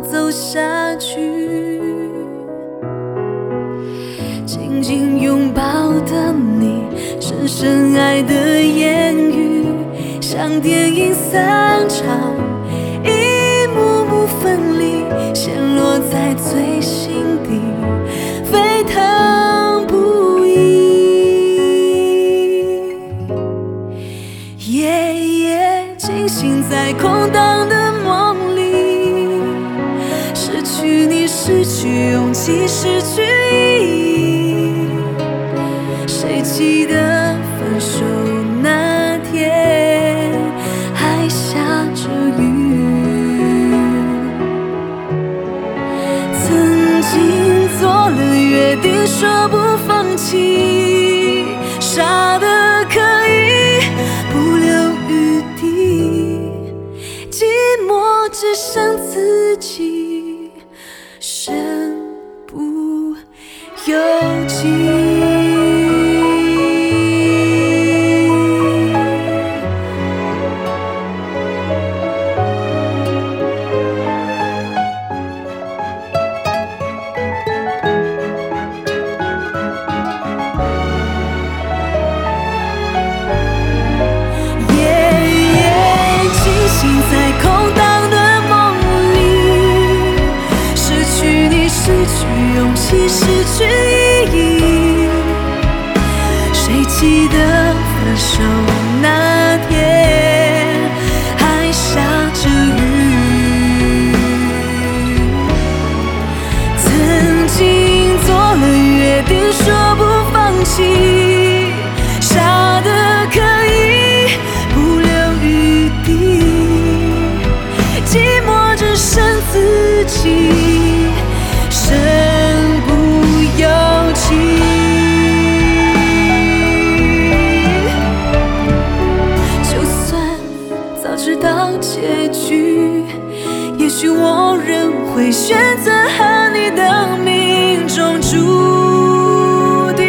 走下去。紧紧拥抱的你，深深爱的言语，像电影散场，一幕幕分离，陷落在最心底，沸腾不已。惊醒在空荡的梦里，失去你，失去勇气，失去意义。谁记得分手那天还下着雨？曾经做了约定，说不放弃，傻得可以不留余地，寂寞只剩自己，身不由己。在空荡的梦里，失去你，失去勇气，失去意义。谁记得分手那天还下着雨？曾经做了约定，说不放弃，傻得可以不留余地，寂寞只剩自己，身不由己。就算早知道结局，也许我仍会选择和你的命中注定。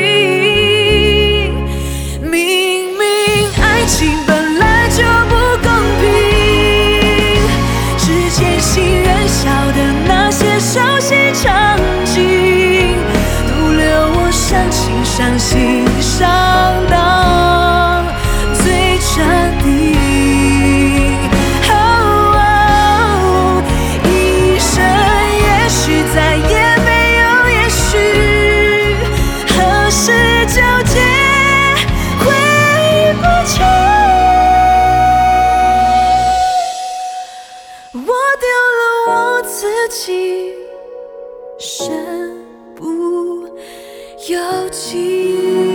明明爱情本来就不公平，渐行人笑的那些熟悉场景，都留我伤心伤心伤到最彻底。一生也许再也没有也许，何时纠结回不去。我丢了我自己，身不由己。